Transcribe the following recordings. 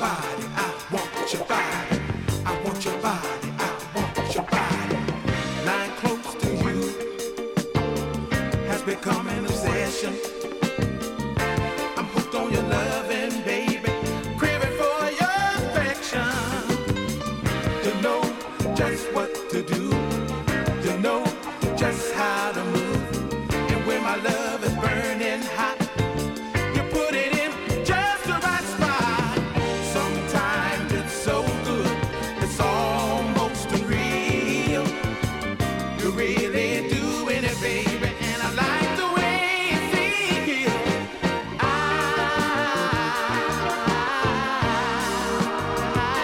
body, I want your body. I want your body, I want your body. Lying close to you has become an obsession. I'm hooked on your loving, baby, craving for your affection. To know just what to do, to know just how to move, and when my love is burning hot, you put it in just the right spot. Sometimes it's so good, it's almost unreal. You're really doing it, baby, and I like the way it feels.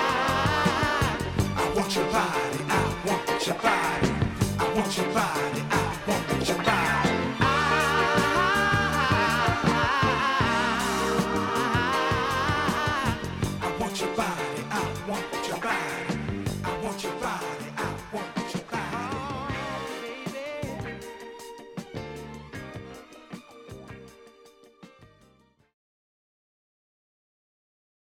I want your body, I want your body, I want your body.